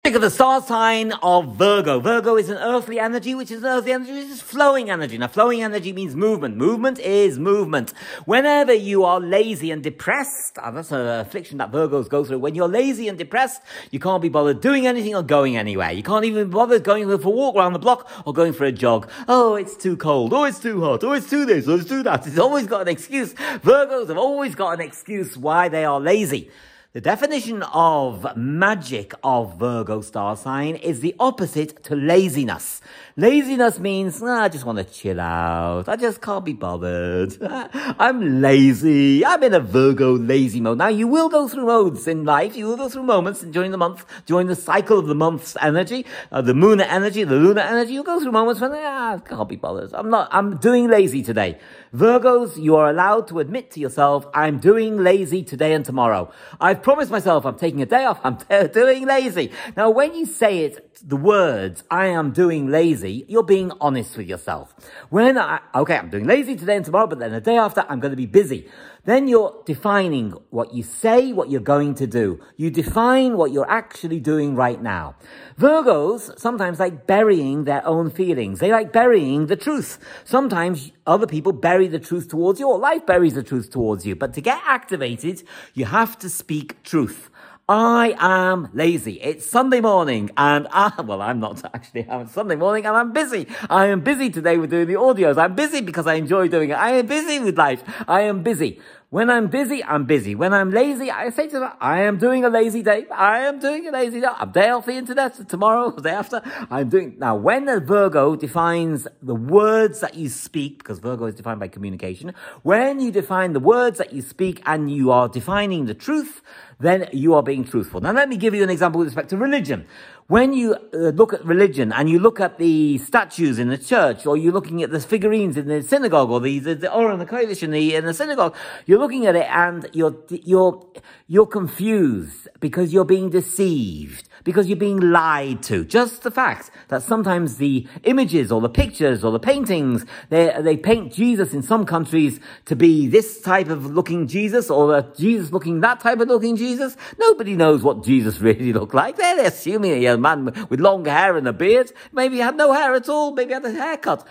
Think of the star sign of Virgo. Virgo is an earthly energy, which is flowing energy. Now, flowing energy means movement. Movement is movement. Whenever you are lazy and depressed, that's an affliction that Virgos go through. When you're lazy and depressed, you can't be bothered doing anything or going anywhere. You can't even bother going for a walk around the block or going for a jog. Oh, it's too cold. Oh, it's too hot. Oh, it's too this. Oh, it's too that. It's always got an excuse. Virgos have always got an excuse why they are lazy. The definition of magic of Virgo star sign is the opposite to laziness. Laziness means, I just want to chill out. I just can't be bothered. I'm lazy. I'm in a Virgo lazy mode. Now, you will go through modes in life. You will go through moments during the month, during the cycle of the month's energy, the moon energy, the lunar energy. You'll go through moments when, I can't be bothered. I'm doing lazy today. Virgos, you are allowed to admit to yourself, I'm doing lazy today and tomorrow. I've promised myself I'm taking a day off. I'm doing lazy. Now, when you say it, the words, I am doing lazy, you're being honest with yourself. I'm doing lazy today and tomorrow, but then the day after, I'm going to be busy. Then you're defining what you say, what you're going to do. You define what you're actually doing right now. Virgos sometimes like burying their own feelings. They like burying the truth. Sometimes other people bury the truth towards you, or life buries the truth towards you. But to get activated, you have to speak truth. I am lazy. It's Sunday morning and I'm not actually. It's Sunday morning and I'm busy. I am busy today with doing the audios. I'm busy because I enjoy doing it. I am busy with life. I am busy. When I'm busy, I'm busy. When I'm lazy, I say to them, I am doing a lazy day. I am doing a lazy day. I'm day off the internet. Tomorrow, the day after, Now, when a Virgo defines the words that you speak, because Virgo is defined by communication, when you define the words that you speak and you are defining the truth, then you are being truthful. Now, let me give you an example with respect to religion. When you look at religion and you look at the statues in the church, or you're looking at the figurines in the synagogue, or the Oren the Kodesh in the synagogue, you're looking at it and you're confused because you're being deceived, because you're being lied to. Just the fact that sometimes the images or the pictures or the paintings, they paint Jesus in some countries to be this type of looking Jesus, or Jesus looking that type of looking Jesus. Nobody knows what Jesus really looked like. They're assuming a man with long hair and a beard. Maybe he had no hair at all. Maybe he had a haircut.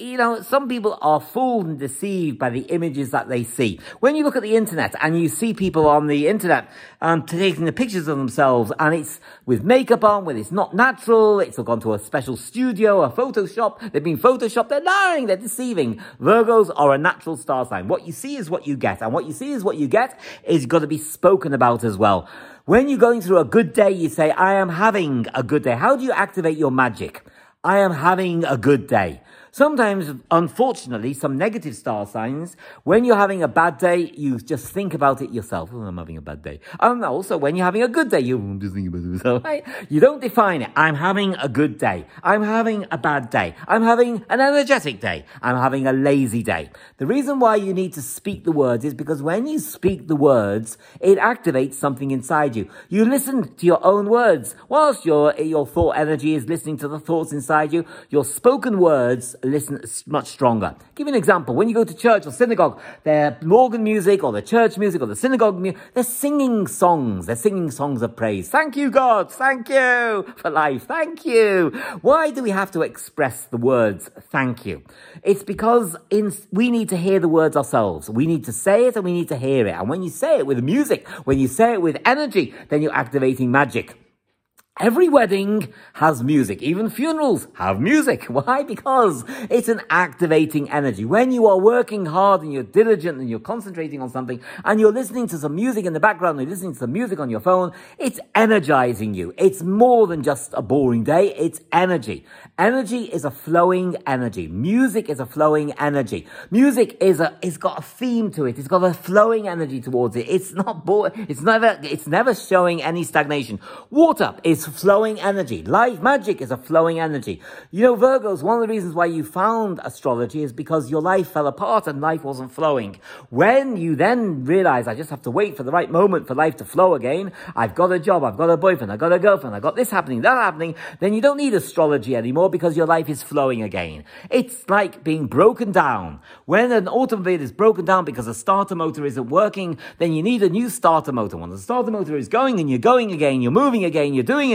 Some people are fooled and deceived by the images that they see. When you look at the internet and you see people on the internet taking the pictures of themselves, and it's with makeup on, when it's not natural, it's gone to a special studio, a Photoshop, they've been Photoshopped, they're lying, they're deceiving. Virgos are a natural star sign. What you see is what you get, and what you see is what you get is got to be spoken about as well. When you're going through a good day, you say, I am having a good day. How do you activate your magic? I am having a good day. Sometimes, unfortunately, some negative star signs, when you're having a bad day, you just think about it yourself. Oh, I'm having a bad day. And also, when you're having a good day, I'm just thinking about it yourself. Right? You don't define it. I'm having a good day. I'm having a bad day. I'm having an energetic day. I'm having a lazy day. The reason why you need to speak the words is because when you speak the words, it activates something inside you. You listen to your own words. Whilst your thought energy is listening to the thoughts inside you, your spoken words listen much stronger. Give you an example. When you go to church or synagogue, their organ music or the church music or the synagogue music, they're singing songs. They're singing songs of praise. Thank you, God. Thank you for life. Thank you. Why do we have to express the words thank you? It's because we need to hear the words ourselves. We need to say it and we need to hear it. And when you say it with music, when you say it with energy, then you're activating magic. Every wedding has music. Even funerals have music. Why? Because it's an activating energy. When you are working hard and you're diligent and you're concentrating on something and you're listening to some music in the background, you're listening to some music on your phone, it's energizing you. It's more than just a boring day. It's energy. Energy is a flowing energy. Music is a flowing energy. Music it's got a theme to it. It's got a flowing energy towards it. It's not boring. It's never showing any stagnation. Water is flowing energy. Life magic is a flowing energy. Virgos, one of the reasons why you found astrology is because your life fell apart and life wasn't flowing. When you then realize, I just have to wait for the right moment for life to flow again, I've got a job, I've got a boyfriend, I've got a girlfriend, I've got this happening, that happening, then you don't need astrology anymore because your life is flowing again. It's like being broken down. When an automobile is broken down because the starter motor isn't working, then you need a new starter motor. When the starter motor is going and you're going again, you're moving again, you're doing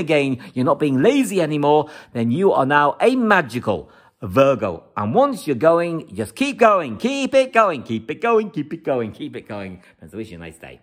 again, you're not being lazy anymore, then you are now a magical Virgo. And once you're going, just keep going, keep it going, keep it going, keep it going, keep it going. And so wish you a nice day.